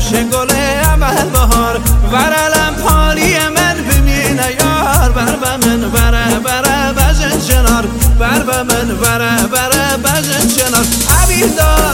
شنگل عمل بهار ورلم پالی من بمینه یار بر من بره بره بجن شنار بر من بره بره بجن شنار عبیدار